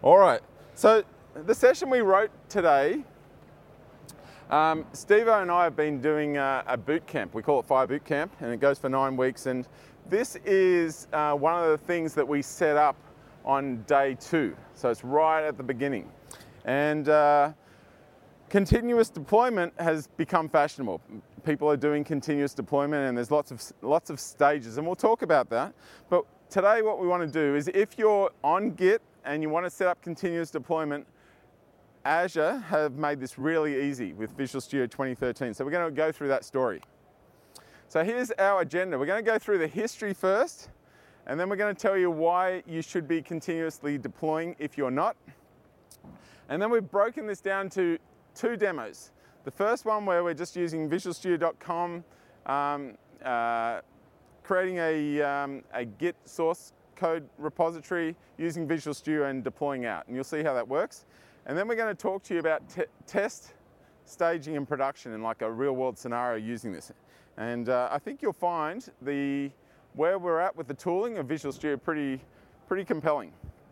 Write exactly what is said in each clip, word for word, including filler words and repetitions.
All right, so the session we wrote today, um, Steve-O and I have been doing a, a boot camp. We call it Fire Boot Camp, and it goes for nine weeks. And this is uh, one of the things that we set up on day two. So it's right at the beginning. And uh, continuous deployment has become fashionable. People are doing continuous deployment, and there's lots of lots of stages, and we'll talk about that. But today what we want to do is, if you're on Git and you want to set up continuous deployment, Azure have made this really easy with Visual Studio twenty thirteen. So we're going to go through that story. So here's our agenda. We're going to go through the history first, and then we're going to tell you why you should be continuously deploying if you're not. And then we've broken this down to two demos. The first one, where we're just using visual studio dot com, um, uh, creating a, um, a Git source code repository using Visual Studio and deploying out. And you'll see how that works. And then we're going to talk to you about test, staging and production in like a real world scenario using this. And uh, I think you'll find the where we're at with the tooling of Visual Studio pretty, pretty compelling.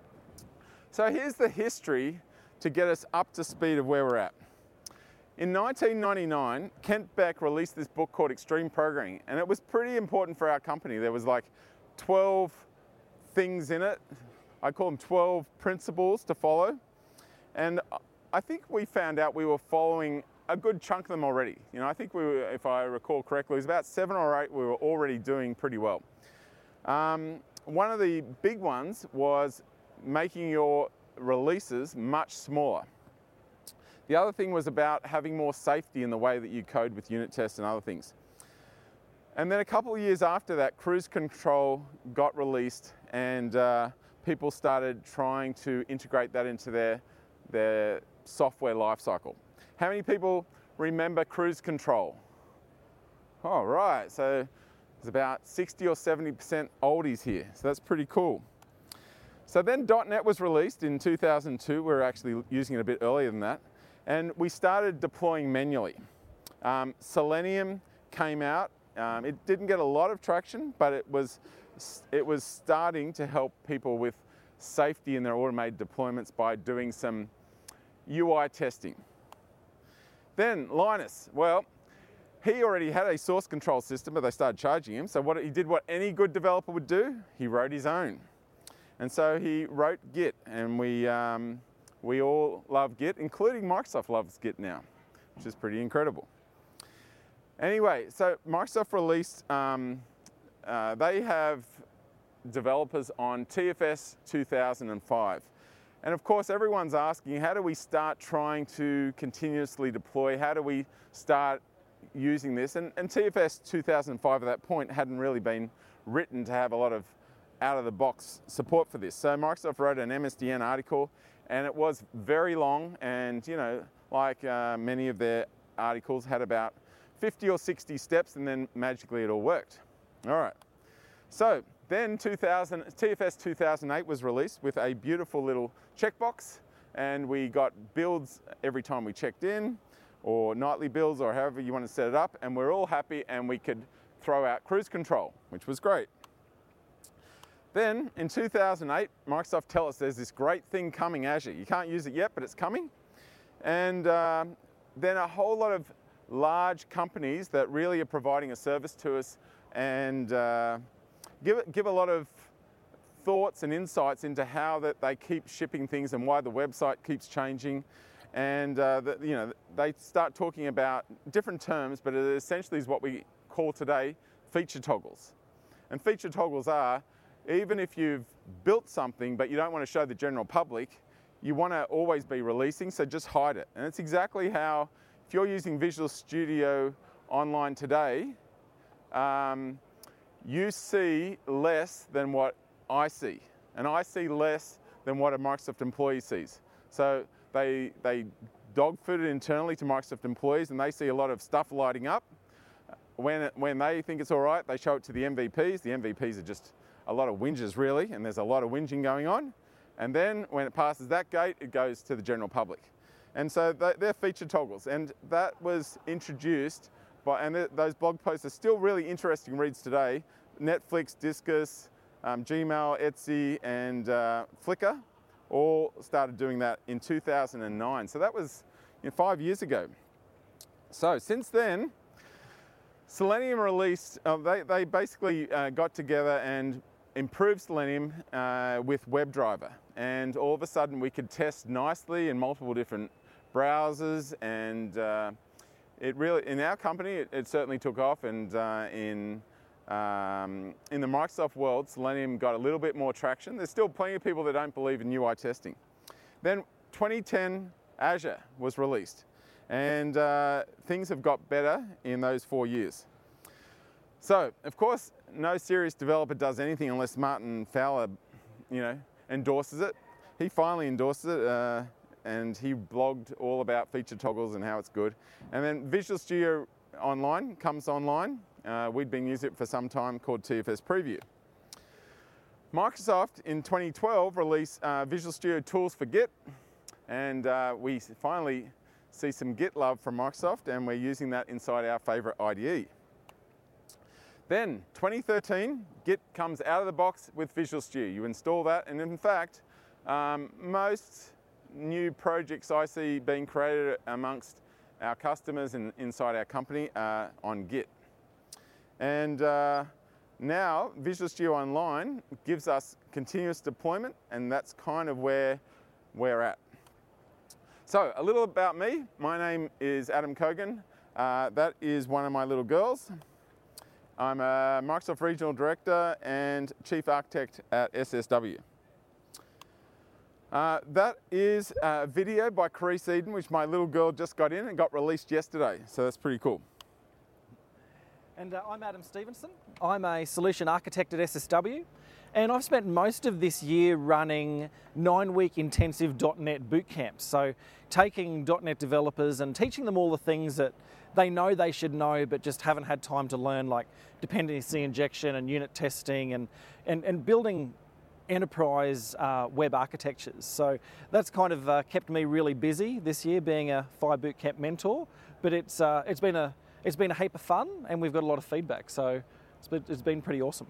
So here's the history to get us up to speed of where we're at. In nineteen ninety-nine, Kent Beck released this book called Extreme Programming, and it was pretty important for our company. There was like twelve things in it. I call them twelve principles to follow. And I think we found out we were following a good chunk of them already. You know, I think we were, if I recall correctly, it was about seven or eight we were already doing pretty well. Um, one of the big ones was making your releases much smaller. The other thing was about having more safety in the way that you code with unit tests and other things. And then a couple of years after that, Cruise Control got released, and uh, people started trying to integrate that into their, their software lifecycle. How many people remember Cruise Control? All right, so there's about sixty or seventy percent oldies here, so that's pretty cool. So then dot net was released in two thousand two. We were actually using it a bit earlier than that. And we started deploying manually. Um, Selenium came out. Um, it didn't get a lot of traction, but it was, it was starting to help people with safety in their automated deployments by doing some U I testing. Then Linus, well, he already had a source control system, but they started charging him. So what he did, what any good developer would do, he wrote his own. And so he wrote Git, and we, um, we all love Git, including Microsoft loves Git now, which is pretty incredible. Anyway, so Microsoft released, um, uh, they have developers on T F S two thousand five. And of course, everyone's asking, how do we start trying to continuously deploy? How do we start using this? And, and T F S two thousand five at that point hadn't really been written to have a lot of out-of-the-box support for this. So Microsoft wrote an M S D N article, and it was very long, and you know, like uh, many of their articles had about fifty or sixty steps, and then magically it all worked. All right. So then two thousand, T F S two thousand eight was released with a beautiful little checkbox, and we got builds every time we checked in, or nightly builds, or however you want to set it up, and we're all happy, and we could throw out Cruise Control, which was great. Then in two thousand eight, Microsoft tell us there's this great thing coming, Azure. You can't use it yet, but it's coming. And uh, then a whole lot of large companies that really are providing a service to us, and uh, give, it, give a lot of thoughts and insights into how that they keep shipping things and why the website keeps changing. And uh, the, you know, they start talking about different terms, but it essentially is what we call today feature toggles. And feature toggles are, even if you've built something but you don't want to show the general public, you want to always be releasing, so just hide it. And it's exactly how, if you're using Visual Studio Online today, um, you see less than what I see. And I see less than what a Microsoft employee sees. So they, they dog food it internally to Microsoft employees, and they see a lot of stuff lighting up. When, it, when they think it's all right, they show it to the M V Ps. The M V Ps are just a lot of whinges, really, and there's a lot of whinging going on. And then when it passes that gate, it goes to the general public. And so they're feature toggles, and that was introduced by, and those blog posts are still really interesting reads today. Netflix, Disqus, um, Gmail, Etsy, and uh, Flickr all started doing that in two thousand nine. So that was, you know, five years ago. So since then, Selenium released, uh, they, they basically uh, got together and improved Selenium uh, with WebDriver. And all of a sudden we could test nicely in multiple different browsers, and uh, it really, in our company, it, it certainly took off, and uh, in um, in the Microsoft world, Selenium got a little bit more traction. There's still plenty of people that don't believe in U I testing. Then twenty ten, Azure was released, and uh, things have got better in those four years. So, of course, no serious developer does anything unless Martin Fowler, you know, endorses it. He finally endorses it, uh, and he blogged all about feature toggles and how it's good. And then Visual Studio Online comes online. Uh, we'd been using it for some time, called T F S Preview. Microsoft in twenty twelve released uh, Visual Studio Tools for Git, and uh, we finally see some Git love from Microsoft, and we're using that inside our favorite I D E. Then twenty thirteen, Git comes out of the box with Visual Studio. You install that, and in fact, um, most new projects I see being created amongst our customers and inside our company are on Git. And uh, now Visual Studio Online gives us continuous deployment, and that's kind of where we're at. So a little about me. My name is Adam Kogan. Uh, that is one of my little girls. I'm a Microsoft Regional Director and Chief Architect at S S W. Uh, that is a video by Carice Eden, which my little girl just got in and got released yesterday. So that's pretty cool. And uh, I'm Adam Stevenson. I'm a Solution Architect at S S W, and I've spent most of this year running nine-week intensive dot net boot camps. So taking dot net developers and teaching them all the things that they know they should know but just haven't had time to learn, like dependency injection and unit testing, and, and, and building enterprise uh, web architectures. So that's kind of uh, kept me really busy this year, being a Fire Bootcamp mentor. But it's uh, it's been a it's been a heap of fun, and we've got a lot of feedback. So it's been, it's been pretty awesome.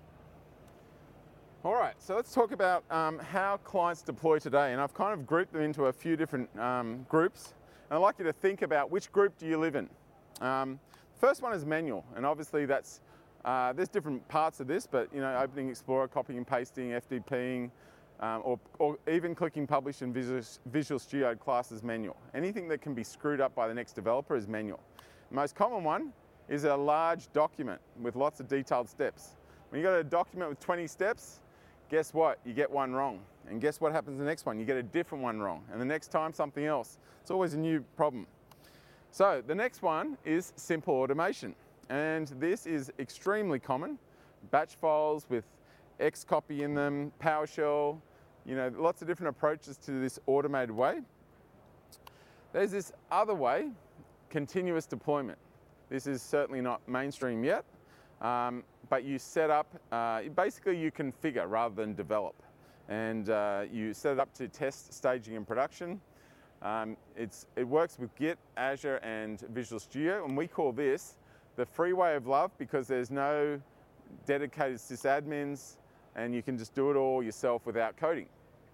All right, so let's talk about um, how clients deploy today, and I've kind of grouped them into a few different um, groups. And I'd like you to think about which group do you live in. Um, first one is manual, and obviously that's Uh, there's different parts of this, but you know, opening Explorer, copying and pasting, FTPing, um, or, or even clicking publish in Visual, Visual Studio classes manual. Anything that can be screwed up by the next developer is manual. The most common one is a large document with lots of detailed steps. When you've got a document with twenty steps, guess what? You get one wrong. And guess what happens the next one? You get a different one wrong. And the next time, something else. It's always a new problem. So the next one is simple automation. And this is extremely common. Batch files with Xcopy in them, PowerShell, you know, lots of different approaches to this automated way. There's this other way, continuous deployment. This is certainly not mainstream yet, um, but you set up, uh, basically you configure rather than develop. And uh, you set it up to test, staging, and production. Um, it's, it works with Git, Azure, and Visual Studio, and we call this the free way of love, because there's no dedicated sysadmins, and you can just do it all yourself without coding.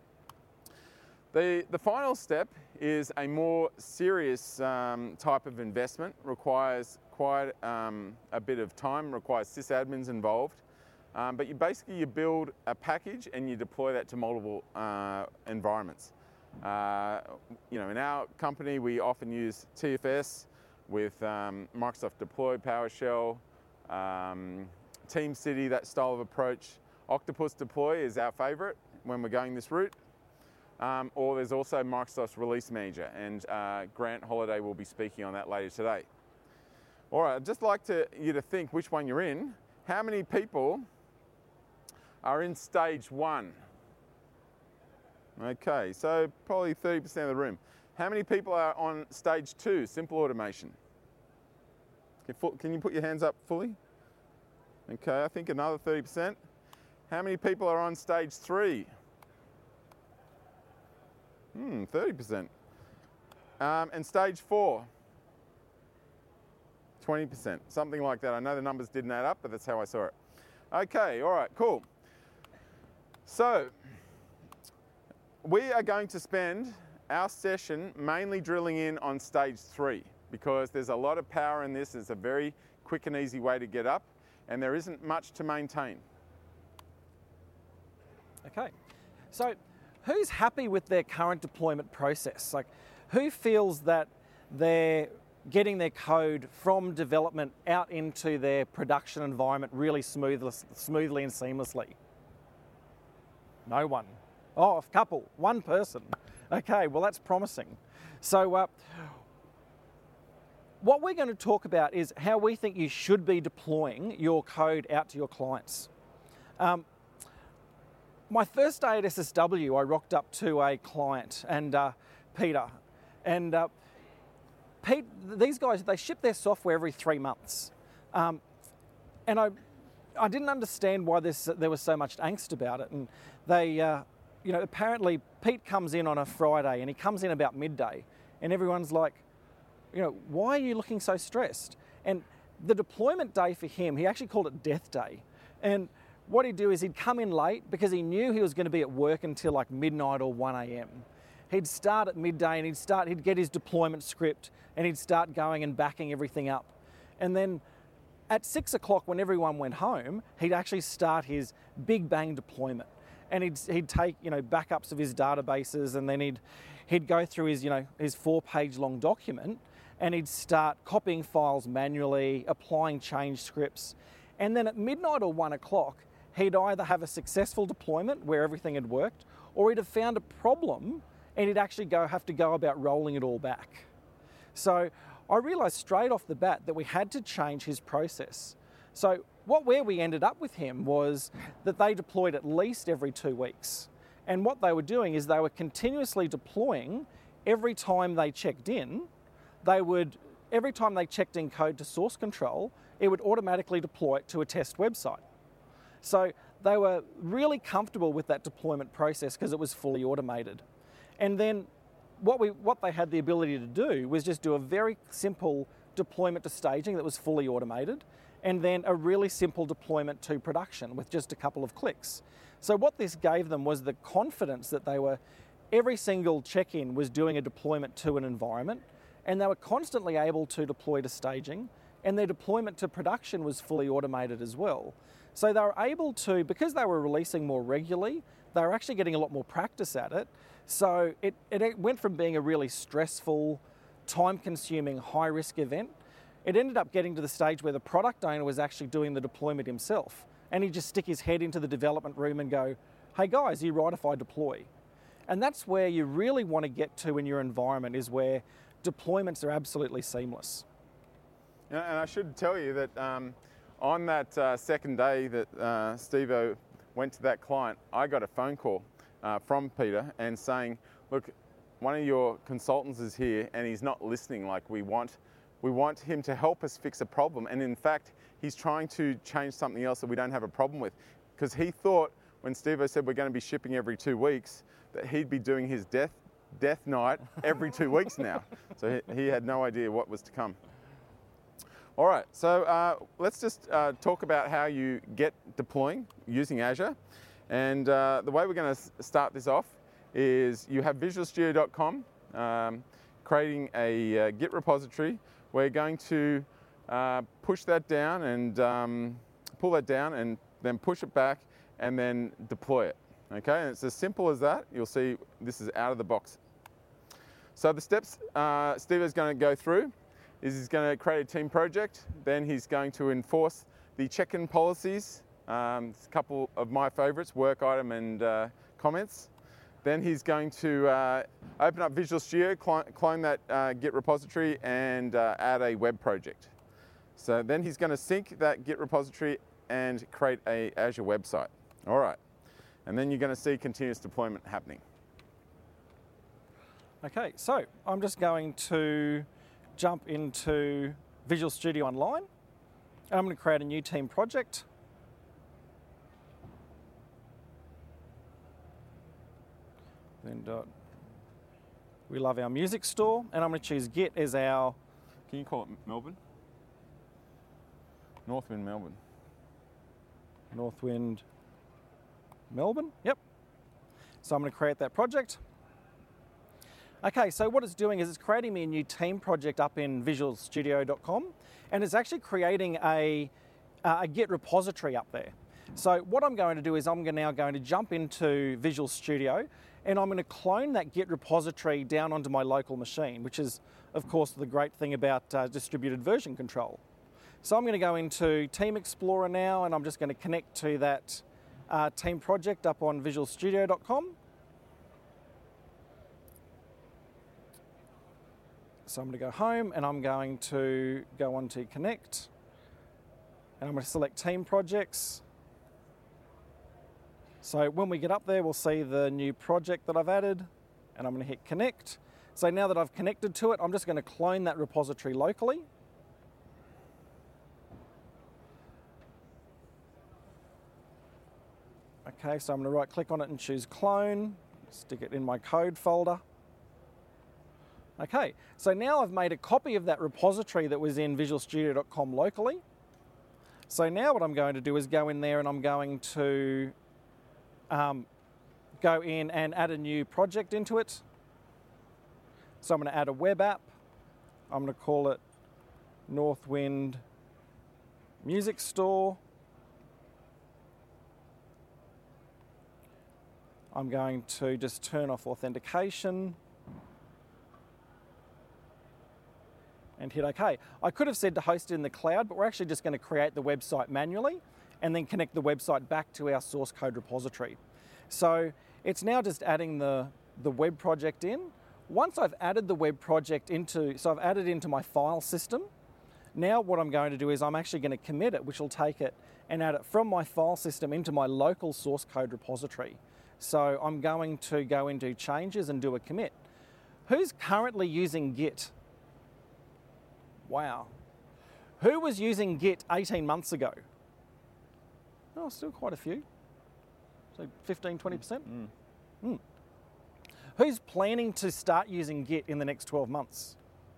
The, the final step is a more serious um, type of investment, requires quite um, a bit of time, requires sysadmins involved, um, but you basically you build a package and you deploy that to multiple uh, environments. Uh, you know, in our company we often use T F S, with um, Microsoft Deploy, PowerShell, um, TeamCity, that style of approach. Octopus Deploy is our favorite when we're going this route. Um, or there's also Microsoft's Release Manager, and uh, Grant Holiday will be speaking on that later today. All right, I'd just like to, you to think which one you're in. How many people are in stage one? Okay, so probably thirty percent of the room. How many people are on stage two, simple automation? Can you put your hands up fully? Okay, I think another thirty percent. How many people are on stage three? Hmm, thirty percent. Um, and stage four? twenty percent, something like that. I know the numbers didn't add up, but that's how I saw it. Okay, all right, cool. So, we are going to spend our session mainly drilling in on stage three because there's a lot of power in this. It's a very quick and easy way to get up, and there isn't much to maintain. Okay, so who's happy with their current deployment process? Like, who feels that they're getting their code from development out into their production environment really smoothly, smoothly and seamlessly? No one. Oh, a couple, one person. Okay, well that's promising. So uh, what we're going to talk about is how we think you should be deploying your code out to your clients. Um, my first day at S S W, I rocked up to a client and uh, Peter, and uh, Pete, these guys, they ship their software every three months. Um, and I, I didn't understand why this, there was so much angst about it. And they, uh, you know, apparently Pete comes in on a Friday and he comes in about midday and everyone's like, you know, why are you looking so stressed? And the deployment day for him, he actually called it death day. And what he'd do is he'd come in late because he knew he was going to be at work until like midnight or one a m. He'd start at midday and he'd start, he'd get his deployment script and he'd start going and backing everything up. And then at six o'clock when everyone went home, he'd actually start his big bang deployment. And he'd, he'd take, you know, backups of his databases, and then he'd, he'd go through his, you know, his four page long document, and he'd start copying files manually, applying change scripts. And then at midnight or one o'clock, he'd either have a successful deployment where everything had worked, or he'd have found a problem and he'd actually go have to go about rolling it all back. So I realised straight off the bat that we had to change his process. So what where we ended up with him was that they deployed at least every two weeks. And what they were doing is they were continuously deploying every time they checked in. They would, every time they checked in code to source control, it would automatically deploy it to a test website. So they were really comfortable with that deployment process because it was fully automated. And then what we what they had the ability to do was just do a very simple deployment to staging that was fully automated, and then a really simple deployment to production with just a couple of clicks. So what this gave them was the confidence that they were, every single check-in was doing a deployment to an environment, and they were constantly able to deploy to staging, and their deployment to production was fully automated as well. So they were able to, because they were releasing more regularly, they were actually getting a lot more practice at it. So it, it went from being a really stressful, time-consuming, high-risk event. It ended up getting to the stage where the product owner was actually doing the deployment himself. And he'd just stick his head into the development room and go, hey guys, are you right if I deploy? And that's where you really want to get to in your environment, is where deployments are absolutely seamless. And I should tell you that um, on that uh, second day that uh, Steve-O went to that client, I got a phone call uh, from Peter and saying, look, one of your consultants is here and he's not listening like we want. We want him to help us fix a problem. And in fact, he's trying to change something else that we don't have a problem with. Because he thought when Steve-O said we're going to be shipping every two weeks, that he'd be doing his death, death night every two weeks now. So he, he had no idea what was to come. All right, so uh, let's just uh, talk about how you get deploying using Azure. And uh, the way we're going to start this off is you have Visual Studio dot com, um, creating a uh, Git repository. We're going to uh, push that down and um, pull that down and then push it back and then deploy it. Okay, and it's as simple as that. You'll see this is out of the box. So the steps uh, Steve is going to go through is he's going to create a team project, then he's going to enforce the check-in policies, um, a couple of my favorites, work item and uh, comments. Then he's going to uh, open up Visual Studio, clone, clone that uh, Git repository and uh, add a web project. So then he's going to sync that Git repository and create a Azure website. All right, and then you're going to see continuous deployment happening. Okay, so I'm just going to jump into Visual Studio Online, and I'm going to create a new team project. And uh, we love our music store, and I'm going to choose Git as our... Can you call it Melbourne? Northwind Melbourne. Northwind Melbourne, yep. So I'm going to create that project. Okay, so what it's doing is it's creating me a new team project up in visual studio dot com, and it's actually creating a, uh, a Git repository up there. So what I'm going to do is I'm now going to jump into Visual Studio, and I'm going to clone that Git repository down onto my local machine, which is, of course, the great thing about uh, distributed version control. So I'm going to go into Team Explorer now, and I'm just going to connect to that uh, team project up on visual studio dot com. So I'm going to go home, and I'm going to go on to Connect, and I'm going to select Team Projects. So when we get up there, we'll see the new project that I've added, and I'm going to hit Connect. So now that I've connected to it, I'm just going to clone that repository locally. Okay, so I'm going to right click on it and choose Clone, stick it in my code folder. Okay, so now I've made a copy of that repository that was in visual studio dot com locally. So now what I'm going to do is go in there, and I'm going to um, go in and add a new project into it. So I'm going to add a web app. I'm going to call it Northwind Music Store. I'm going to just turn off authentication and hit OK. I could have said to host it in the cloud, but we're actually just going to create the website manually and then connect the website back to our source code repository. So it's now just adding the, the web project in. Once I've added the web project into, so I've added into my file system, now what I'm going to do is I'm actually going to commit it, which will take it and add it from my file system into my local source code repository. So I'm going to go into changes and do a commit. Who's currently using Git? Wow. Who was using Git eighteen months ago? Oh, still quite a few. So fifteen, twenty percent? Mm. Mm. Who's planning to start using Git in the next twelve months?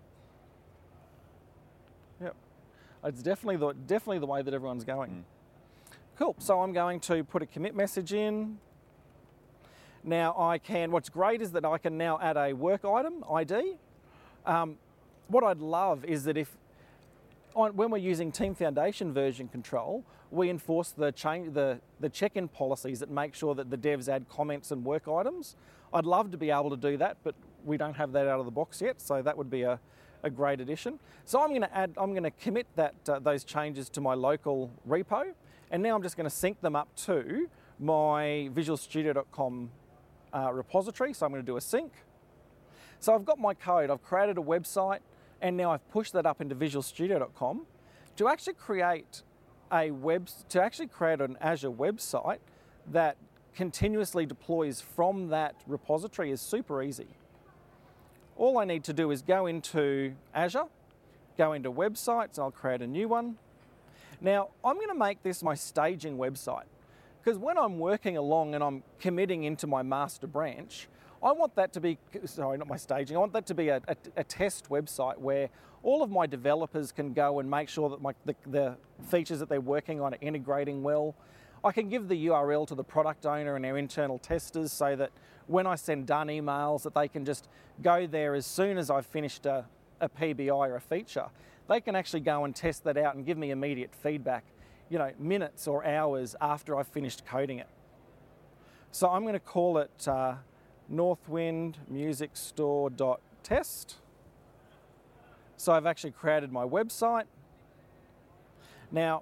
Yep. It's definitely the, definitely the way that everyone's going. Mm. Cool, so I'm going to put a commit message in. Now I can, what's great is that I can now add a work item I D. Um, what I'd love is that if, on, when we're using Team Foundation version control, we enforce the, change, the, the check-in policies that make sure that the devs add comments and work items. I'd love to be able to do that, but we don't have that out of the box yet, so that would be a, a great addition. So I'm going to add, I'm going to commit that uh, those changes to my local repo, and now I'm just going to sync them up to my visual studio dot com uh, repository. So I'm going to do a sync. So I've got my code. I've created a website, and now I've pushed that up into visual studio dot com to actually create a web to actually create an Azure website that continuously deploys from that repository is super easy. All I need to do is go into Azure, go into websites, I'll create a new one. Now, I'm going to make this my staging website, because when I'm working along and I'm committing into my master branch, I want that to be, sorry, not my staging, I want that to be a, a, a test website where all of my developers can go and make sure that my, the, the features that they're working on are integrating well. I can give the U R L to the product owner and our internal testers so that when I send done emails that they can just go there as soon as I've finished a, a P B I or a feature. They can actually go and test that out and give me immediate feedback, you know, minutes or hours after I've finished coding it. So I'm going to call it uh, Northwind Music Store dot test. So I've actually created my website. Now,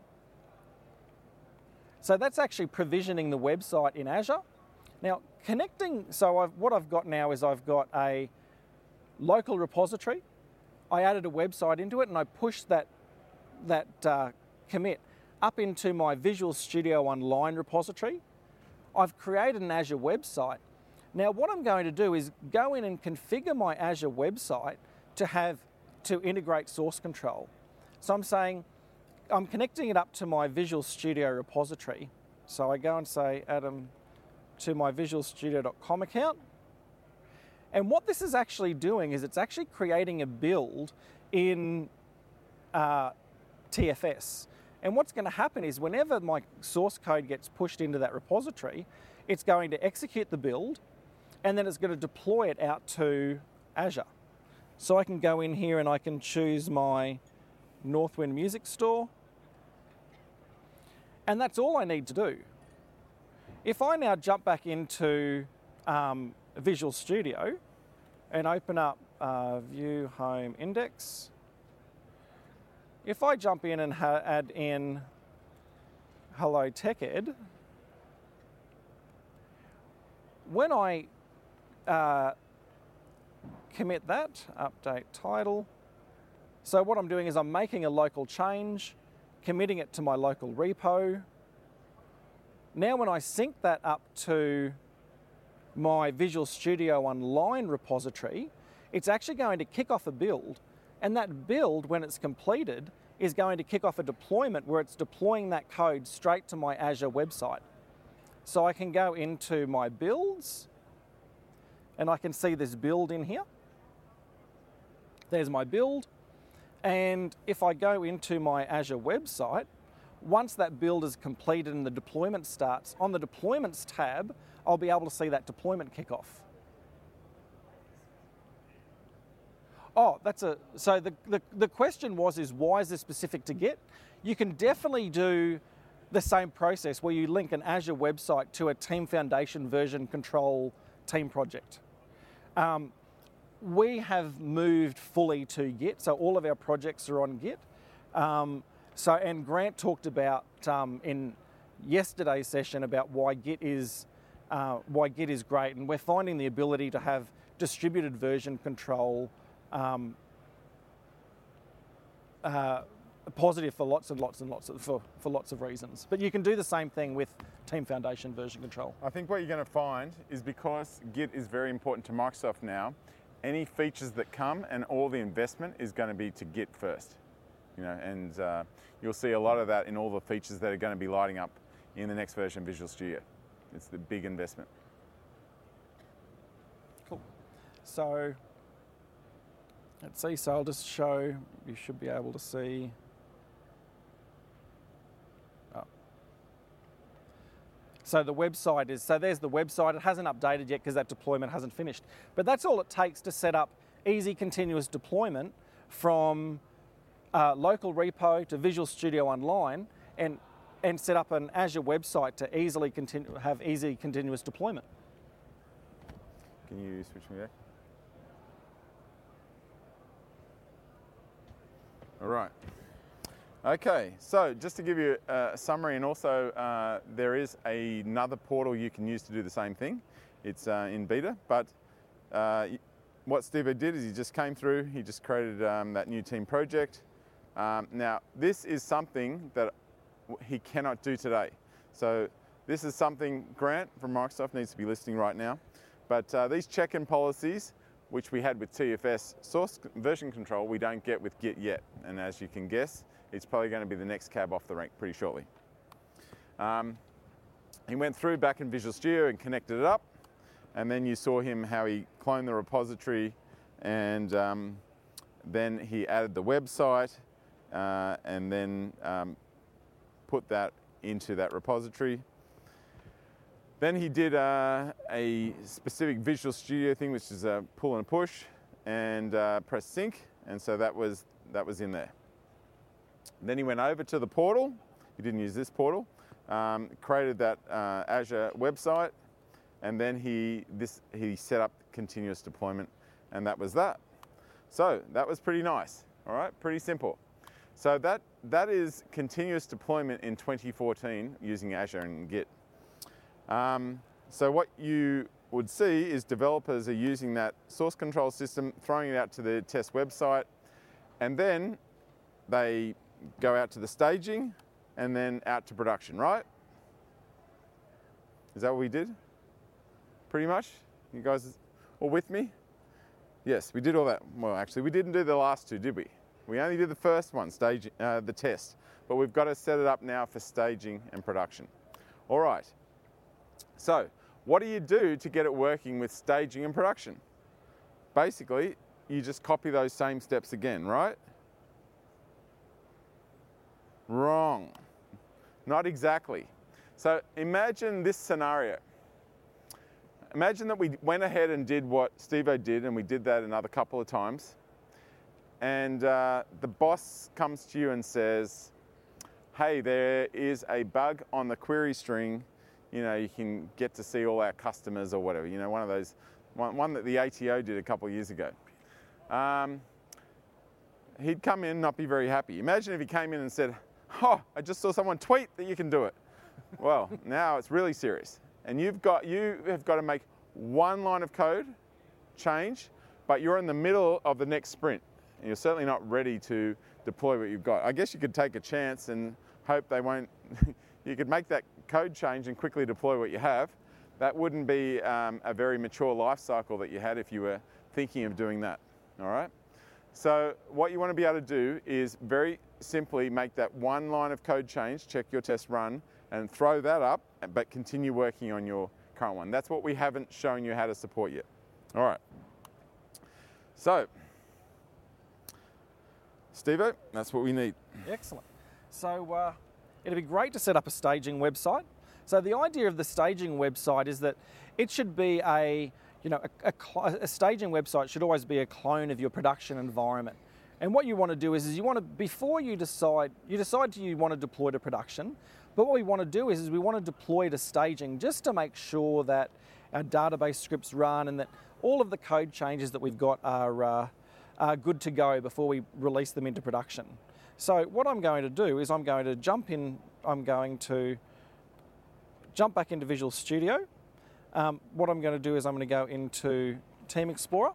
so that's actually provisioning the website in Azure. Now, connecting, so I've, what I've got now is I've got a local repository. I added a website into it and I pushed that, that uh, commit up into my Visual Studio Online repository. I've created an Azure website. Now, what I'm going to do is go in and configure my Azure website to have, to integrate source control. So I'm saying, I'm connecting it up to my Visual Studio repository. So I go and say, add them to my visual studio dot com account. And what this is actually doing is it's actually creating a build in uh, T F S. And what's going to happen is whenever my source code gets pushed into that repository, it's going to execute the build, and then it's going to deploy it out to Azure. So I can go in here and I can choose my Northwind Music Store, and that's all I need to do. If I now jump back into um, Visual Studio and open up uh, View Home Index, if I jump in and ha add in Hello TechEd, when I uh, commit that, update title, so what I'm doing is I'm making a local change, committing it to my local repo. Now when I sync that up to my Visual Studio Online repository, it's actually going to kick off a build, and that build, when it's completed, is going to kick off a deployment where it's deploying that code straight to my Azure website. So I can go into my builds, and I can see this build in here. There's my build, and if I go into my Azure website, once that build is completed and the deployment starts, on the Deployments tab, I'll be able to see that deployment kick off. Oh, that's a, so the, the, the question was, is why is this specific to Git? You can definitely do the same process where you link an Azure website to a Team Foundation version control team project. Um, we have moved fully to Git, so all of our projects are on Git. Um, so, and Grant talked about um, in yesterday's session about why Git is uh, why Git is great, and we're finding the ability to have distributed version control um, uh, positive for lots and lots and lots of for, for lots of reasons. But you can do the same thing with Team Foundation version control. I think what you're going to find is because Git is very important to Microsoft now, any features that come and all the investment is going to be to Git first. You know, and uh, you'll see a lot of that in all the features that are going to be lighting up in the next version of Visual Studio. It's the big investment. Cool. So let's see. So I'll just show. You should be able to see. Oh. So the website is. So there's the website. It hasn't updated yet because that deployment hasn't finished. But that's all it takes to set up easy continuous deployment from Uh, local repo to Visual Studio Online, and and set up an Azure website to easily continue have easy continuous deployment. Can you switch me back? All right. Okay, so just to give you a summary, and also uh, there is a, another portal you can use to do the same thing. It's uh, in beta, but uh, what Steve did is he just came through, he just created um, that new team project. Um, now, this is something that he cannot do today. So this is something Grant from Microsoft needs to be listing right now. But uh, these check-in policies, which we had with T F S source version control, we don't get with Git yet. And as you can guess, it's probably going to be the next cab off the rank pretty shortly. Um, he went through back in Visual Studio and connected it up. And then you saw him how he cloned the repository, and um, then he added the website. Uh, and then um, put that into that repository. Then he did uh, a specific Visual Studio thing, which is a pull and a push, and uh, press sync, and so that was that was in there. Then he went over to the portal. He didn't use this portal. Um, created that uh, Azure website, and then he this he set up continuous deployment, and that was that. So that was pretty nice. All right, pretty simple. So that, that is continuous deployment in twenty fourteen using Azure and Git. Um, so what you would see is developers are using that source control system, throwing it out to the test website, and then they go out to the staging and then out to production, right? Is that what we did? Pretty much? You guys all with me? Yes, we did all that. Well, actually, we didn't do the last two, did we? We only did the first one, stage, uh, the test, but we've got to set it up now for staging and production. All right, so what do you do to get it working with staging and production? Basically, you just copy those same steps again, right? Wrong, not exactly. So imagine this scenario. imagine that we went ahead and did what Steve-O did, and we did that another couple of times. And uh, the boss comes to you and says, hey, there is a bug on the query string. You know, you can get to see all our customers or whatever. You know, one of those, one, one that the A T O did a couple of years ago. Um, he'd come in and not be very happy. Imagine if he came in and said, oh, I just saw someone tweet that you can do it. Well, now it's really serious. And you've got, you have got to make one line of code change, but you're in the middle of the next sprint. And you're certainly not ready to deploy what you've got. I guess you could take a chance and hope they won't, you could make that code change and quickly deploy what you have. That wouldn't be um, a very mature life cycle that you had if you were thinking of doing that, all right? So what you want to be able to do is very simply make that one line of code change, check your test run, and throw that up, but continue working on your current one. That's what we haven't shown you how to support yet. All right. So, Steve-O, that's what we need. Excellent. So uh, it'd be great to set up a staging website. So the idea of the staging website is that it should be a, you know, a, a, a staging website should always be a clone of your production environment. And what you want to do is, is you want to, before you decide, you decide to you want to deploy to production, but what we want to do is, is we want to deploy to staging just to make sure that our database scripts run and that all of the code changes that we've got are, uh, are good to go before we release them into production. So what I'm going to do is I'm going to jump in, I'm going to jump back into Visual Studio. Um, what I'm going to do is I'm going to go into Team Explorer.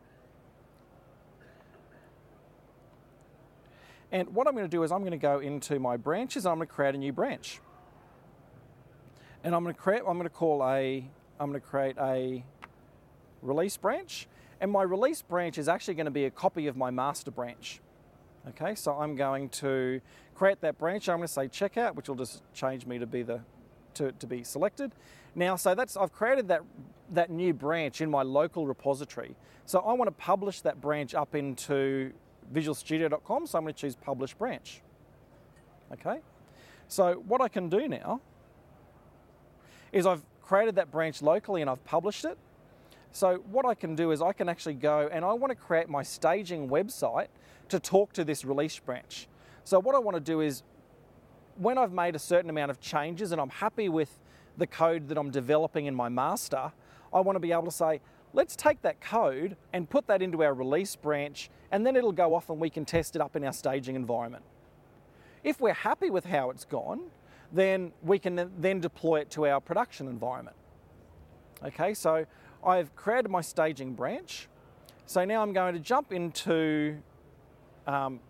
And what I'm going to do is I'm going to go into my branches and I'm going to create a new branch. And I'm going to create, I'm going to call a, I'm going to create a release branch. And my release branch is actually going to be a copy of my master branch. Okay, so I'm going to create that branch. I'm going to say checkout, which will just change me to be the, to, to be selected. Now, so that's, I've created that, that new branch in my local repository. So I want to publish that branch up into visual studio dot com, so I'm going to choose Publish Branch. Okay, so what I can do now is I've created that branch locally and I've published it. So what I can do is I can actually go and I want to create my staging website to talk to this release branch. So what I want to do is, when I've made a certain amount of changes and I'm happy with the code that I'm developing in my master, I want to be able to say, let's take that code and put that into our release branch, and then it'll go off and we can test it up in our staging environment. If we're happy with how it's gone, then we can then deploy it to our production environment. Okay, so I've created my staging branch. So now I'm going to jump into um,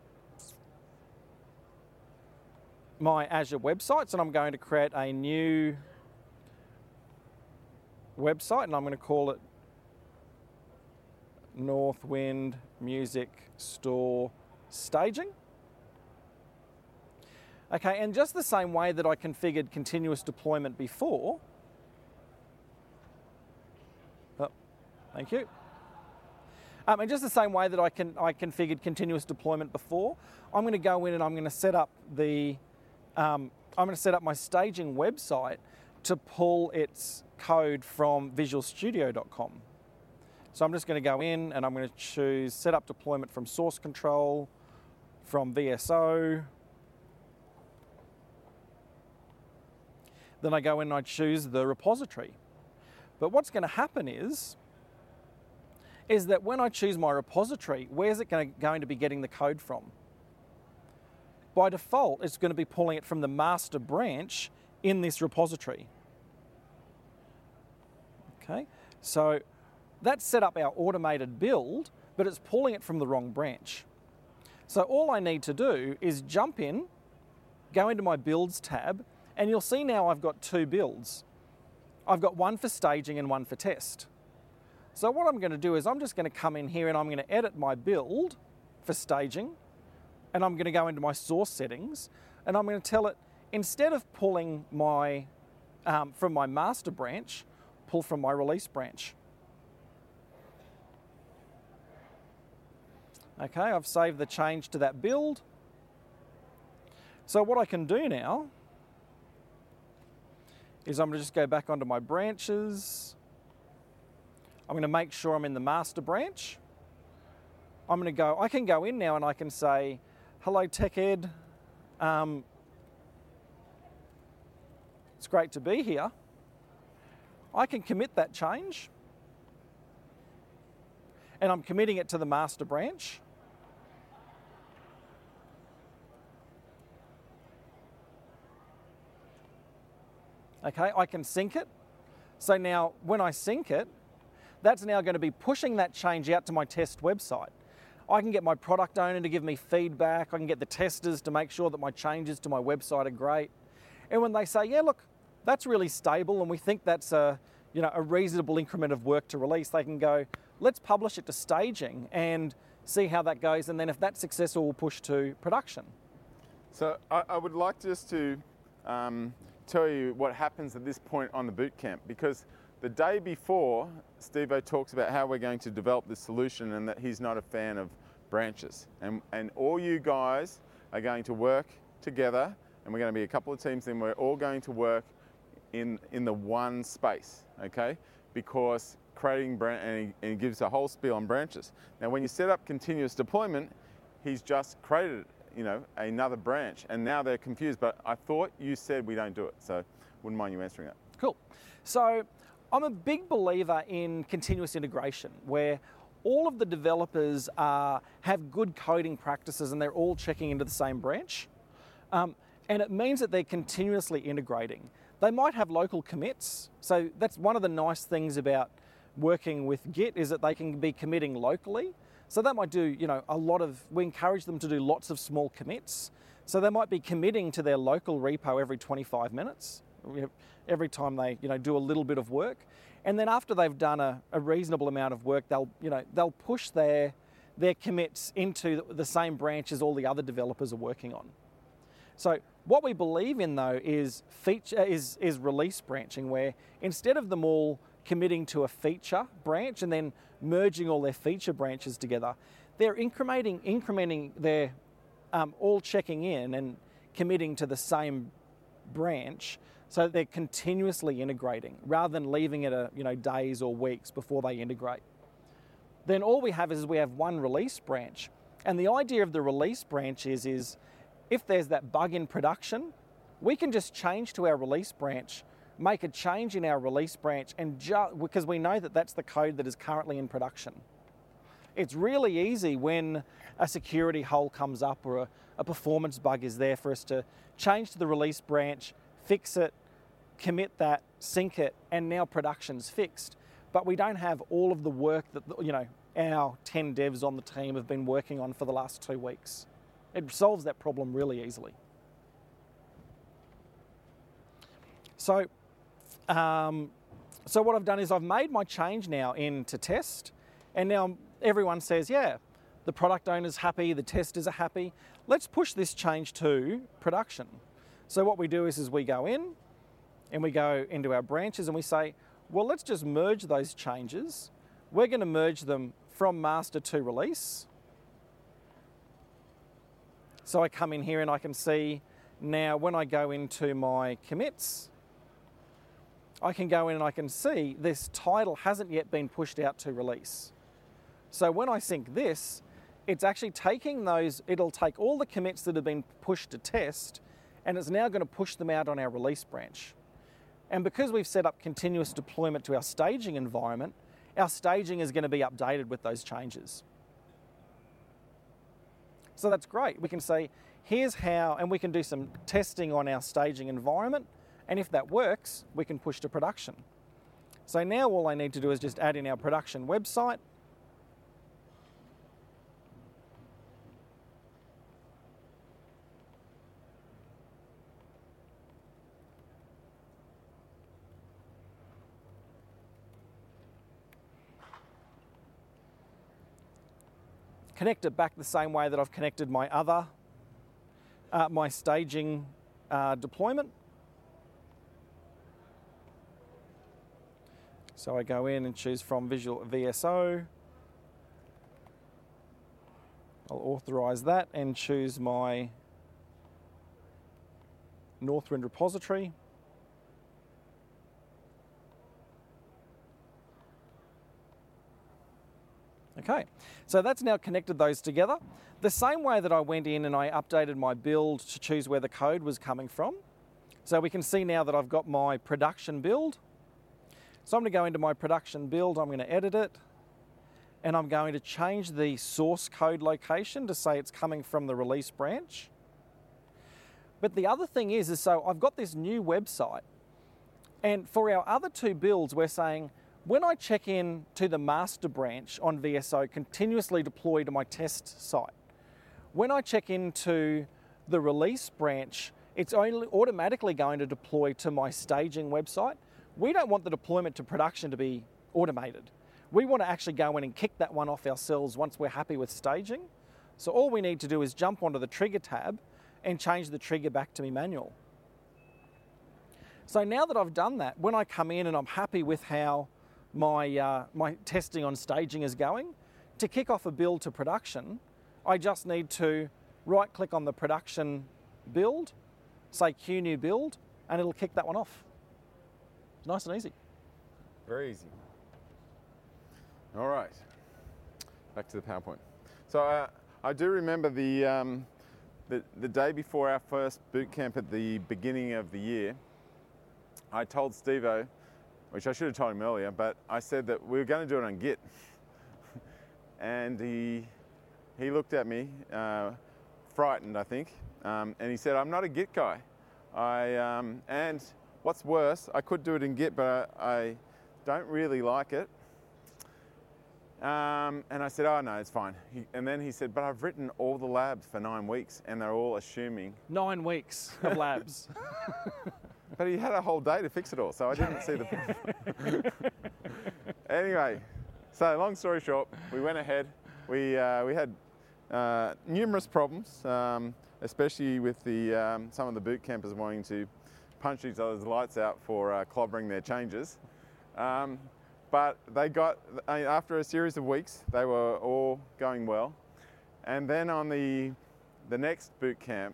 my Azure websites, and I'm going to create a new website, and I'm going to call it Northwind Music Store Staging. Okay, and just the same way that I configured continuous deployment before, oh, thank you. Um, and just the same way that I can I configured continuous deployment before, I'm going to go in and I'm going to set up the um, I'm going to set up my staging website to pull its code from visual studio dot com. So I'm just going to go in and I'm going to choose set up deployment from source control, from V S O. Then I go in and I choose the repository. But what's going to happen is, is that when I choose my repository, where's it going to, going to be getting the code from? By default, it's going to be pulling it from the master branch in this repository. Okay, so that's set up our automated build, but it's pulling it from the wrong branch. So all I need to do is jump in, go into my builds tab, and you'll see now I've got two builds. I've got one for staging and one for test. So what I'm going to do is I'm just going to come in here and I'm going to edit my build for staging, and I'm going to go into my source settings, and I'm going to tell it, instead of pulling my um, from my master branch, pull from my release branch. Okay, I've saved the change to that build. So what I can do now is I'm going to just go back onto my branches. I'm going to make sure I'm in the master branch. I'm going to go, I can go in now and I can say, hello TechEd, um, it's great to be here. I can commit that change, and I'm committing it to the master branch. Okay, I can sync it. So now when I sync it, that's now going to be pushing that change out to my test website. I can get my product owner to give me feedback. I can get the testers to make sure that my changes to my website are great. And when they say, yeah, look, that's really stable and we think that's a, you know, a reasonable increment of work to release, they can go, let's publish it to staging and see how that goes. And then if that's successful, we'll push to production. So I, I would like just to um, tell you what happens at this point on the bootcamp, because the day before, Steve-O talks about how we're going to develop this solution and that he's not a fan of branches. And, and all you guys are going to work together, and we're going to be a couple of teams, and we're all going to work in, in the one space, okay? Because creating branch, and he, and he gives a whole spiel on branches. Now, when you set up continuous deployment, he's just created, you know, another branch, and now they're confused. But I thought you said we don't do it, so wouldn't mind you answering that. Cool. So I'm a big believer in continuous integration, where all of the developers are, have good coding practices and they're all checking into the same branch. Um, and it means that they're continuously integrating. They might have local commits. So that's one of the nice things about working with Git, is that they can be committing locally. So that might do, you know, a lot of, we encourage them to do lots of small commits. So they might be committing to their local repo every twenty-five minutes, every time they, you know, do a little bit of work. And then after they've done a, a reasonable amount of work, they'll, you know, they'll push their, their commits into the same branch as all the other developers are working on. So what we believe in though is feature is, is release branching, where instead of them all committing to a feature branch and then merging all their feature branches together, they're incrementing, incrementing their um, all checking in and committing to the same branch, so they're continuously integrating rather than leaving it a, you know, days or weeks before they integrate. Then all we have is we have one release branch, and the idea of the release branch is, is if there's that bug in production, we can just change to our release branch, make a change in our release branch, and ju- because we know that that's the code that is currently in production. It's really easy when a security hole comes up or a, a performance bug is there for us to change to the release branch, fix it, commit that, sync it, and now production's fixed. But we don't have all of the work that, you know, our ten devs on the team have been working on for the last two weeks. It solves that problem really easily. So, um, so what I've done is I've made my change now into test, and now everyone says, yeah, the product owner's happy, the testers are happy. Let's push this change to production. So what we do is, is we go in and we go into our branches and we say, well, let's just merge those changes. We're going to merge them from master to release. So I come in here and I can see now when I go into my commits, I can go in and I can see this title hasn't yet been pushed out to release. So when I sync this, it's actually taking those, it'll take all the commits that have been pushed to test, and it's now going to push them out on our release branch. And because we've set up continuous deployment to our staging environment, our staging is going to be updated with those changes. So that's great. We can say, here's how, and we can do some testing on our staging environment, and if that works, we can push to production. So now all I need to do is just add in our production website. Connect it back the same way that I've connected my other, uh, my staging uh, deployment. So I go in and choose from Visual V S O. I'll authorize that and choose my Northwind repository. Okay, so that's now connected those together. The same way that I went in and I updated my build to choose where the code was coming from. So we can see now that I've got my production build. So I'm going to go into my production build, I'm going to edit it, and I'm going to change the source code location to say it's coming from the release branch. But the other thing is, is so I've got this new website, and for our other two builds, we're saying, when I check in to the master branch on V S O, continuously deploy to my test site. When I check into the release branch, it's only automatically going to deploy to my staging website. We don't want the deployment to production to be automated. We want to actually go in and kick that one off ourselves once we're happy with staging. So all we need to do is jump onto the trigger tab and change the trigger back to me manual. So now that I've done that, when I come in and I'm happy with how my, uh, my testing on staging is going, to kick off a build to production, I just need to right click on the production build, say Q new build, and it'll kick that one off. It's nice and easy. Very easy. All right, back to the PowerPoint. So uh, I do remember the, um, the, the day before our first boot camp at the beginning of the year, I told Steve-O, which I should have told him earlier, but I said that we were going to do it on Git. And he, he looked at me, uh, frightened I think, um, and he said, I'm not a Git guy. I, um, and what's worse, I could do it in Git, but I, I don't really like it. Um, and I said, oh no, it's fine. He, and then he said, but I've written all the labs for nine weeks and they're all assuming. Nine weeks of labs. But he had a whole day to fix it all, so I didn't see the problem. Anyway, so long story short, we went ahead. We, uh, we had uh, numerous problems, um, especially with the, um, some of the boot campers wanting to punch each other's lights out for uh, clobbering their changes. Um, but they got, after a series of weeks, they were all going well. And then on the, the next boot camp,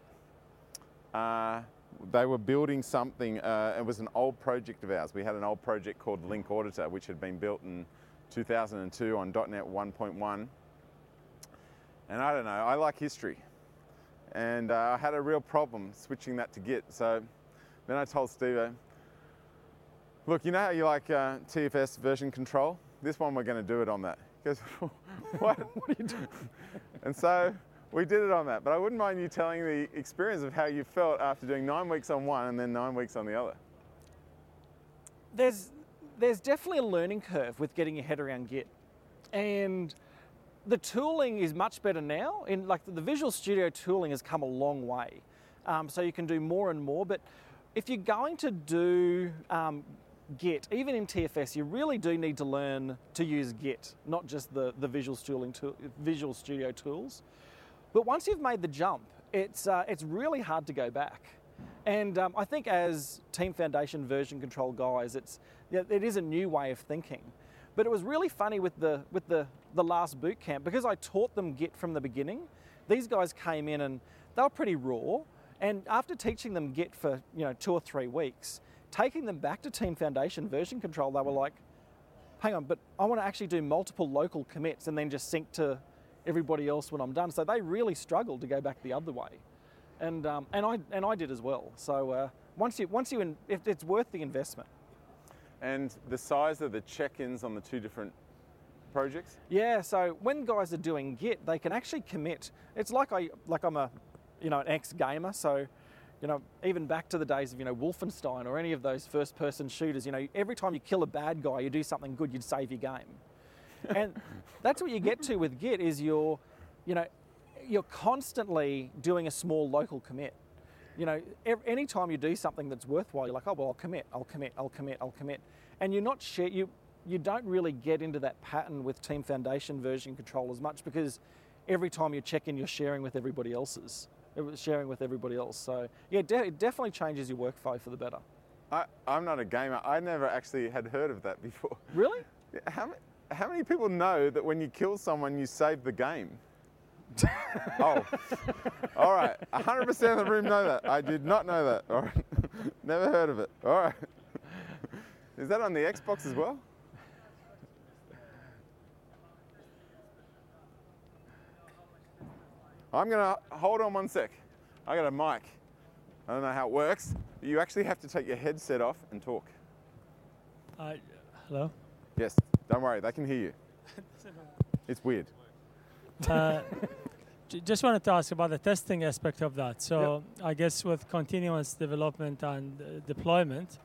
uh, they were building something, uh, it was an old project of ours. We had an old project called Link Auditor, which had been built in two thousand two on dot net one point one. And I don't know, I like history. And uh, I had a real problem switching that to Git. So then I told Steve, look, you know how you like uh, T F S version control? This one we're going to do it on that. He goes, what? What are you doing? And so we did it on that, but I wouldn't mind you telling the experience of how you felt after doing nine weeks on one and then nine weeks on the other. There's, there's definitely a learning curve with getting your head around Git. And the tooling is much better now. In like the Visual Studio tooling has come a long way. Um, so you can do more and more, but if you're going to do um, Git, even in T F S, you really do need to learn to use Git, not just the, the Visual, tooling tool, Visual Studio tools. But once you've made the jump, it's, uh, it's really hard to go back. And um, I think as Team Foundation version control guys, it's, it is a new way of thinking. But it was really funny with the, with the, the last boot camp, because I taught them Git from the beginning. These guys came in and they were pretty raw. And after teaching them Git for you know two or three weeks, taking them back to Team Foundation version control, they were like, hang on, but I want to actually do multiple local commits and then just sync to everybody else when I'm done. So they really struggled to go back the other way. And, um, and, I, and I did as well. So uh, once you, once you in, if it's worth the investment. And the size of the check-ins on the two different projects? Yeah, so when guys are doing Git, they can actually commit. It's like, I, like I'm a, you know, an ex-gamer, so you know, even back to the days of, you know, Wolfenstein or any of those first-person shooters, you know, every time you kill a bad guy, you do something good, you'd save your game. And that's what you get to with Git is you're, you know, you're constantly doing a small local commit. You know, any time you do something that's worthwhile, you're like, oh, well, I'll commit, I'll commit, I'll commit, I'll commit. And you're not share, you, you don't really get into that pattern with Team Foundation version control as much, because every time you check in, you're sharing with everybody else's, sharing with everybody else. So yeah, de- it definitely changes your workflow for the better. I, I'm not a gamer. I never actually had heard of that before. Really? How, how many people know that when you kill someone, you save the game? Oh, all right. one hundred percent of the room know that. I did not know that. All right. Never heard of it. All right. Is that on the Xbox as well? I'm gonna, hold on one sec. I got a mic. I don't know how it works. You actually have to take your headset off and talk. Uh, hello? Yes, don't worry, they can hear you. It's weird. Uh, j- just wanted to ask about the testing aspect of that. So Yep. I guess with continuous development and uh, deployment,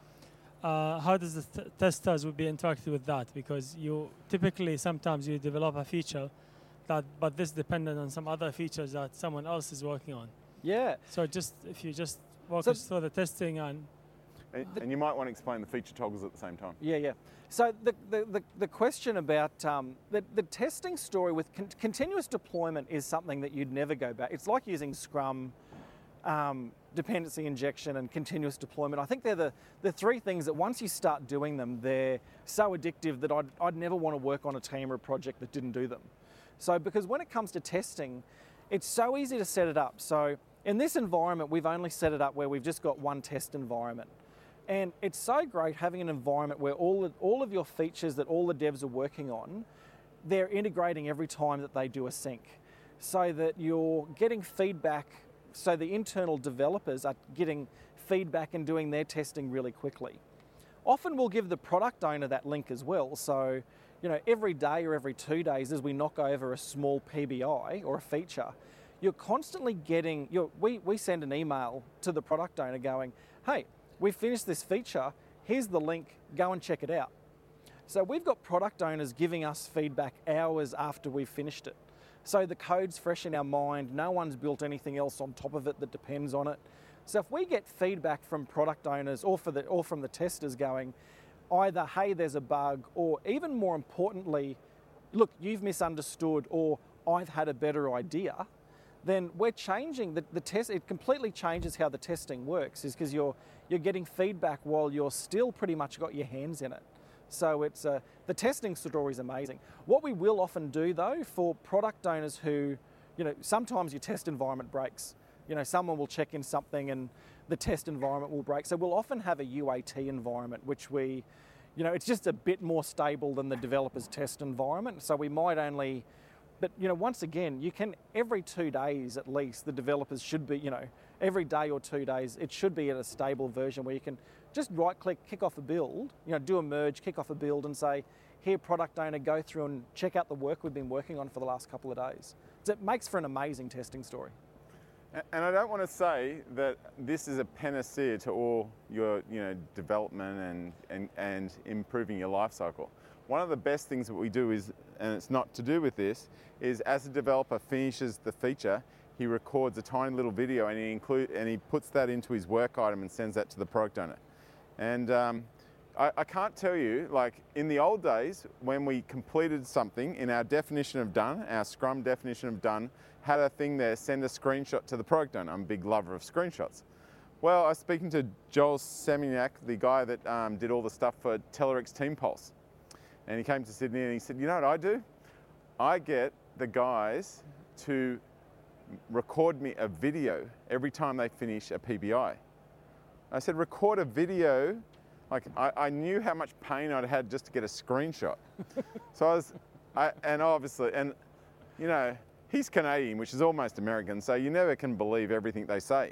uh, how does the t- testers would be interacting with that? Because you typically sometimes you develop a feature that, but this dependent on some other features that someone else is working on. Yeah. So just if you just walk So us through the testing and And, and you might want to explain the feature toggles at the same time. Yeah, yeah. So the, the, the, the question about um, the, the testing story with con- continuous deployment is something that you'd never go back. It's like using Scrum, um, dependency injection and continuous deployment. I think they're the, the three things that once you start doing them, they're so addictive that I'd, I'd never want to work on a team or a project that didn't do them. So because when it comes to testing, it's so easy to set it up. So in this environment, we've only set it up where we've just got one test environment. And it's so great having an environment where all of, all of your features that all the devs are working on, they're integrating every time that they do a sync, so that you're getting feedback, so the internal developers are getting feedback and doing their testing really quickly. Often we'll give the product owner that link as well. So, you know, every day or every two days as we knock over a small P B I or a feature, you're constantly getting, you're, we, we send an email to the product owner going, hey, we finished this feature, here's the link, go and check it out. So we've got product owners giving us feedback hours after we've finished it. So the code's fresh in our mind, no one's built anything else on top of it that depends on it. So if we get feedback from product owners or, for the, or from the testers going, either, hey, there's a bug, or even more importantly, look, you've misunderstood, or I've had a better idea, then we're changing the, the test. It completely changes how the testing works, is because you're you're getting feedback while you're still pretty much got your hands in it. So it's uh, the testing story is amazing. What we will often do though for product owners who, you know, sometimes your test environment breaks. You know, someone will check in something and the test environment will break. So we'll often have a U A T environment, which we, you know, it's just a bit more stable than the developer's test environment. So we might only. But, you know, once again, you can, every two days at least, the developers should be, you know, every day or two days, it should be at a stable version where you can just right click, kick off a build, you know, do a merge, kick off a build and say, here, product owner, go through and check out the work we've been working on for the last couple of days. So it makes for an amazing testing story. And I don't want to say that this is a panacea to all your, you know, development and, and, and improving your life cycle. One of the best things that we do is, and it's not to do with this, is as a developer finishes the feature, he records a tiny little video and he include and he puts that into his work item and sends that to the product owner. And um, I, I can't tell you, like in the old days when we completed something in our definition of done, our Scrum definition of done, had a thing there, send a screenshot to the product owner. I'm a big lover of screenshots. Well, I was speaking to Joel Semeniak, the guy that um, did all the stuff for Telerex Team Pulse. And he came to Sydney and he said, you know what I do? I get the guys to record me a video every time they finish a P B I. I said, record a video? Like, I, I knew how much pain I'd had just to get a screenshot. So I was, I, and obviously, and you know, he's Canadian, which is almost American, so you never can believe everything they say.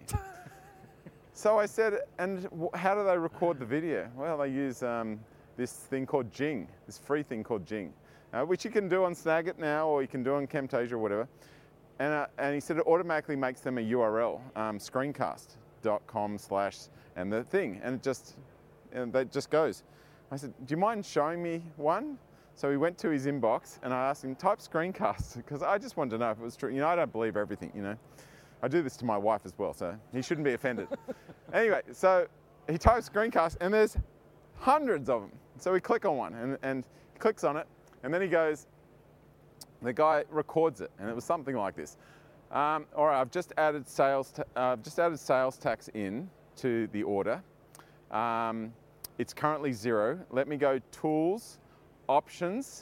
So I said, and how do they record the video? Well, they use um, this thing called Jing, this free thing called Jing, uh, which you can do on Snagit now, or you can do on Camtasia or whatever. And, uh, and he said it automatically makes them a U R L, um, screencast.com slash, and the thing, and it just, and that just goes. I said, do you mind showing me one? So he went to his inbox and I asked him, type screencast, because I just wanted to know if it was true. You know, I don't believe everything, you know. I do this to my wife as well, so he shouldn't be offended. Anyway, so he types screencast and there's hundreds of them. So we click on one and, and he clicks on it and then he goes, the guy records it and it was something like this. Um, all right, I've just added sales, ta- uh, I've just added sales tax in to the order. Um, it's currently zero. Let me go tools, options,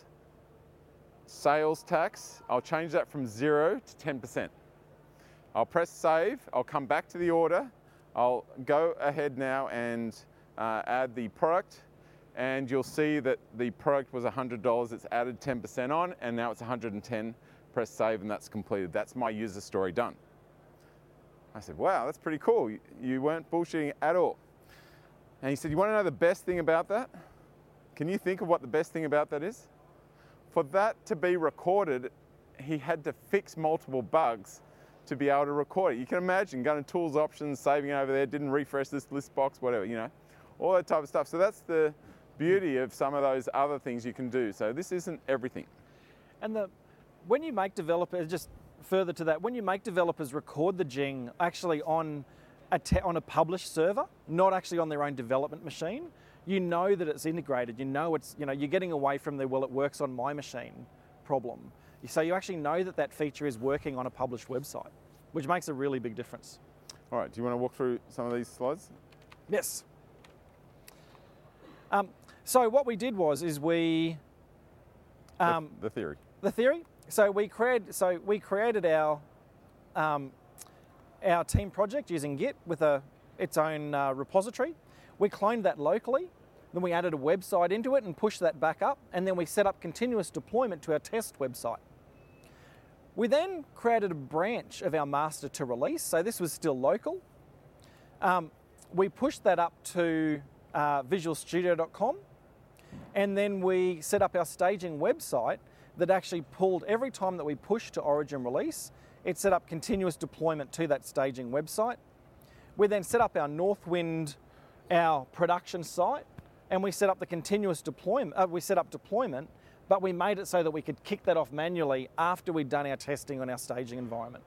sales tax. I'll change that from zero to ten percent. I'll press save. I'll come back to the order. I'll go ahead now and uh, add the product. And you'll see that the product was one hundred dollars. It's added ten percent on, and now it's one hundred ten press save, and that's completed. That's my user story done. I said, wow, that's pretty cool. You, you weren't bullshitting at all. And he said, you want to know the best thing about that? Can you think of what the best thing about that is? For that to be recorded, he had to fix multiple bugs to be able to record it. You can imagine going to tools options, saving it over there, didn't refresh this list box, whatever, you know, all that type of stuff. So that's the beauty of some of those other things you can do. So this isn't everything. And the when you make developers, just further to that, when you make developers record the Jing actually on a te- on a published server, not actually on their own development machine, you know that it's integrated. You know it's, you know, you're getting away from the, well, it works on my machine problem. So you actually know that that feature is working on a published website, which makes a really big difference. All right, do you want to walk through some of these slides? Yes. Um, so what we did was, is we... Um, the, the theory. The theory. So we created, so we created our, um, our team project using Git with a, its own uh, repository. We cloned that locally. Then we added a website into it and pushed that back up. And then we set up continuous deployment to our test website. We then created a branch of our master to release. So this was still local. Um, we pushed that up to uh, visual studio dot com. And then we set up our staging website that actually pulled every time that we pushed to Origin release, it set up continuous deployment to that staging website. We then set up our Northwind, our production site, and we set up the continuous deployment. Uh, we set up deployment, but we made it so that we could kick that off manually after we'd done our testing on our staging environment.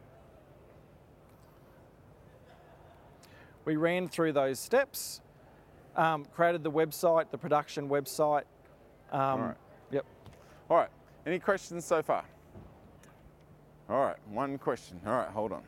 We ran through those steps, um, created the website, the production website. Um, All right. Yep. All right. Any questions so far? All right, one question. All right, hold on.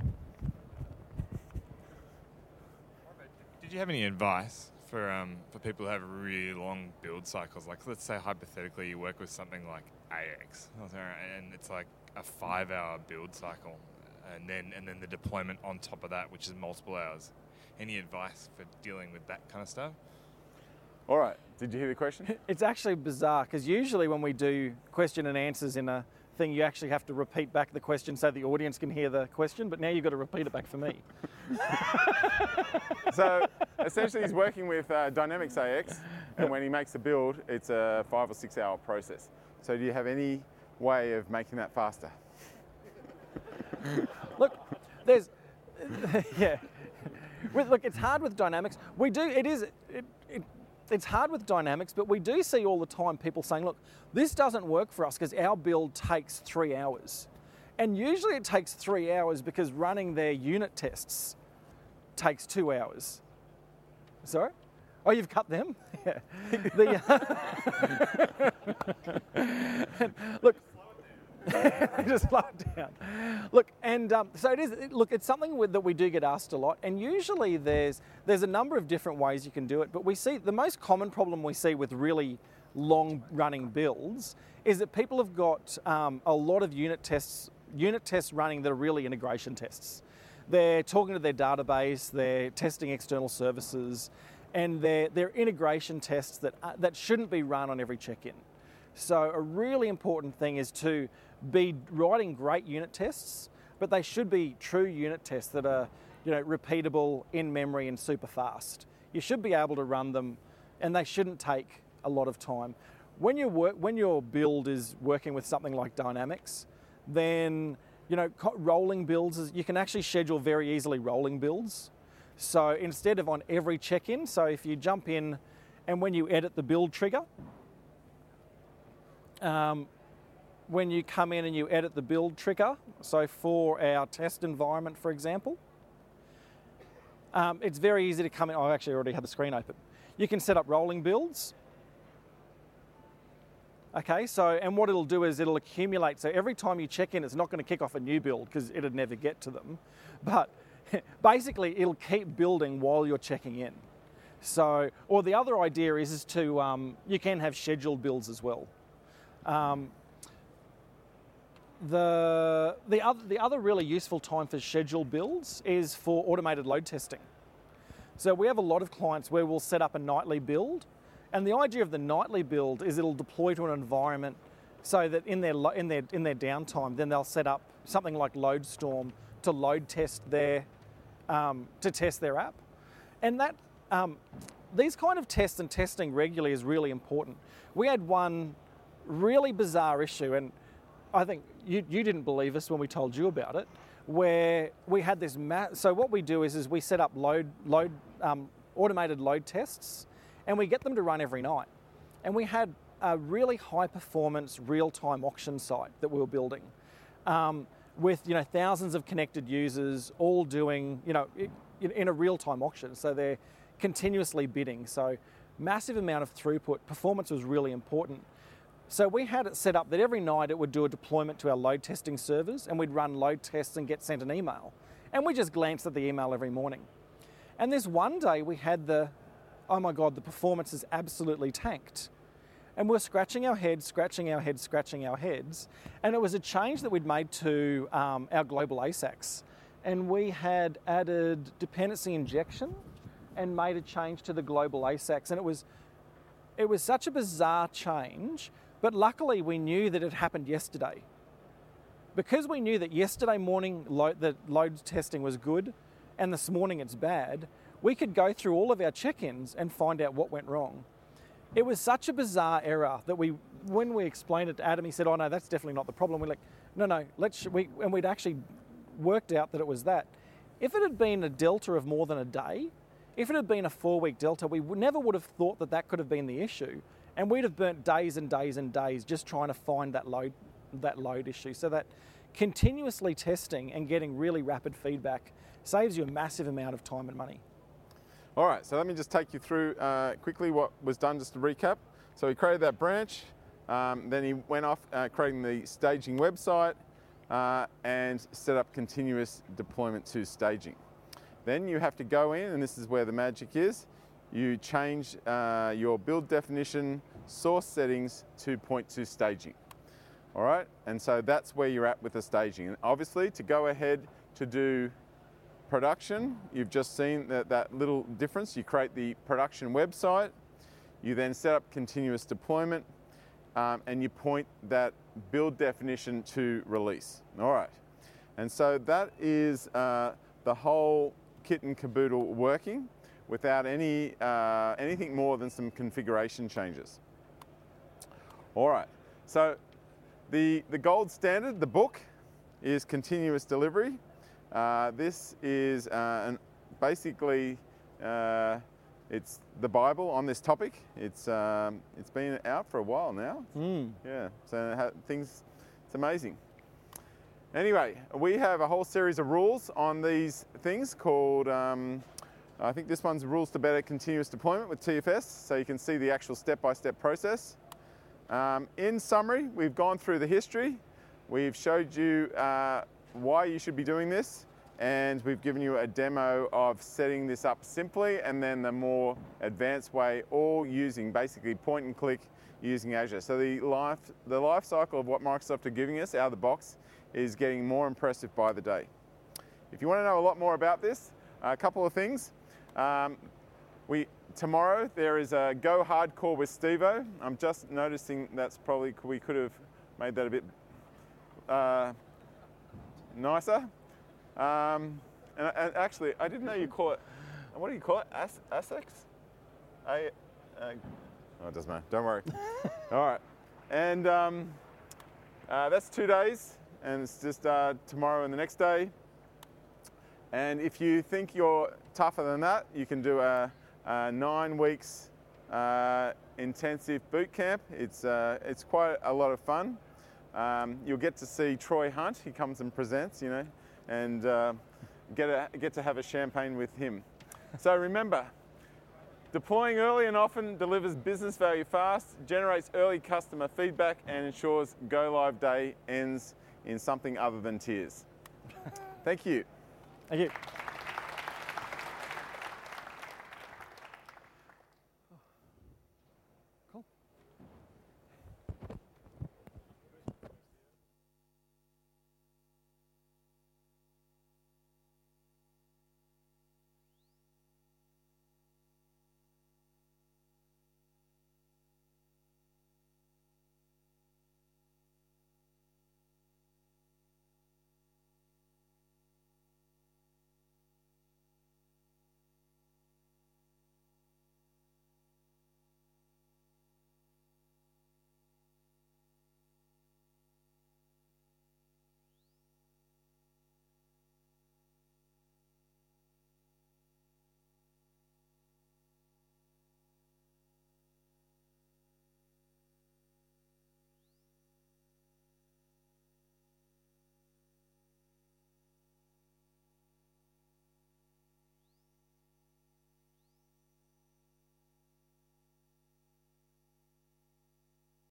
Did you have any advice for um, for people who have really long build cycles? Like, let's say hypothetically you work with something like A X, and it's like a five-hour build cycle, and then and then the deployment on top of that, which is multiple hours. Any advice for dealing with that kind of stuff? All right, did you hear the question? It's actually bizarre because usually when we do question and answers in a thing, you actually have to repeat back the question so the audience can hear the question, but now you've got to repeat it back for me. So essentially he's working with uh, Dynamics A X, and when he makes a build, it's a five or six hour process. So do you have any way of making that faster? Look, there's, yeah. Look, it's hard with Dynamics. We do, it is, it, it, it's hard with Dynamics, but we do see all the time people saying, look, this doesn't work for us because our build takes three hours. And usually it takes three hours because running their unit tests takes two hours. Sorry? Oh, you've cut them? Yeah. The, uh, look, just slow it down. Look, and um, so it is. It, look, it's something with, that we do get asked a lot, and usually there's there's a number of different ways you can do it. But we see the most common problem we see with really long-running builds is that people have got um, a lot of unit tests, unit tests running that are really integration tests. They're talking to their database, they're testing external services, and they're they're integration tests that uh, that shouldn't be run on every check-in. So a really important thing is to be writing great unit tests, but they should be true unit tests that are, you know, repeatable, in memory, and super fast. You should be able to run them, and they shouldn't take a lot of time. When you work, when your build is working with something like Dynamics, then you know rolling builds is, you can actually schedule very easily rolling builds. So instead of on every check-in, so if you jump in, and when you edit the build trigger. Um, when you come in and you edit the build trigger, so for our test environment, for example, um, it's very easy to come in. Oh, I actually already had the screen open. You can set up rolling builds. Okay, so, and what it'll do is it'll accumulate. So every time you check in, it's not going to kick off a new build because it'd never get to them. But basically, it'll keep building while you're checking in. So, or the other idea is, is to, um, you can have scheduled builds as well. Um, the, the, other, the other really useful time for scheduled builds is for automated load testing. So we have a lot of clients where we'll set up a nightly build, and the idea of the nightly build is it'll deploy to an environment so that in their, lo- in their, in their downtime, then they'll set up something like LoadStorm to load test their, um, to test their app. And that, um, these kind of tests and testing regularly is really important. We had one really bizarre issue, and I think you, you didn't believe us when we told you about it, where we had this, ma- so what we do is, is we set up load, load um, automated load tests, and we get them to run every night. And we had a really high performance real-time auction site that we were building um, with, you know, thousands of connected users all doing, you know, in, in a real-time auction. So they're continuously bidding. So massive amount of throughput. Performance was really important. So we had it set up that every night it would do a deployment to our load testing servers, and we'd run load tests and get sent an email. And we just glanced at the email every morning. And this one day we had the, oh my God, the performance is absolutely tanked. And we're scratching our heads, scratching our heads, scratching our heads. And it was a change that we'd made to um, our global A S A Cs. And we had added dependency injection and made a change to the global A S A Cs. And it was, it was such a bizarre change, but luckily we knew that it happened yesterday. Because we knew that yesterday morning lo- the load testing was good and this morning it's bad, we could go through all of our check-ins and find out what went wrong. It was such a bizarre error that we, when we explained it to Adam, he said, oh no, that's definitely not the problem. We're like, no, no, let's, we, and we'd actually worked out that it was that. If it had been a delta of more than a day, if it had been a four-week delta, we would, never would have thought that that could have been the issue. And we'd have burnt days and days and days just trying to find that load, that load issue. So that continuously testing and getting really rapid feedback saves you a massive amount of time and money. All right, so let me just take you through uh, quickly what was done, just to recap. So he created that branch, um, then he went off uh, creating the staging website uh, and set up continuous deployment to staging. Then you have to go in, and this is where the magic is, you change uh, your build definition source settings to point to staging. All right, and so that's where you're at with the staging. And obviously, to go ahead to do production, you've just seen that, that little difference. You create the production website, you then set up continuous deployment, um, and you point that build definition to release. All right, and so that is uh, the whole kit and caboodle working without any uh, anything more than some configuration changes. All right, so the, the gold standard, the book, is continuous delivery. Uh, this is uh, an, basically, uh, it's the Bible on this topic. It's, um, it's been out for a while now. Mm. Yeah, so it ha- things, it's amazing. Anyway, we have a whole series of rules on these things called, um, I think this one's Rules to Better Continuous Deployment with T F S, so you can see the actual step-by-step process. Um, in summary, we've gone through the history, we've showed you uh, why you should be doing this, and we've given you a demo of setting this up simply and then the more advanced way, all using basically point and click using Azure. So the life, the life cycle of what Microsoft are giving us out of the box is getting more impressive by the day. If you want to know a lot more about this, a couple of things. Um, we, tomorrow there is a Go Hardcore with Stevo. I'm just noticing that's probably, we could have made that a bit uh, nicer. Um, and, and actually, I didn't know you call it, what do you call it? As, ASICs? I, uh, oh, it doesn't matter, don't worry. All right, and um, uh, that's two days, and it's just uh, tomorrow and the next day. And if you think you're tougher than that, you can do a, a nine weeks uh, intensive boot camp. It's, uh, it's quite a lot of fun. Um, you'll get to see Troy Hunt. He comes and presents, you know, and uh, get, a, get to have a champagne with him. So remember, deploying early and often delivers business value fast, generates early customer feedback, and ensures go live day ends in something other than tears. Thank you. Thank you.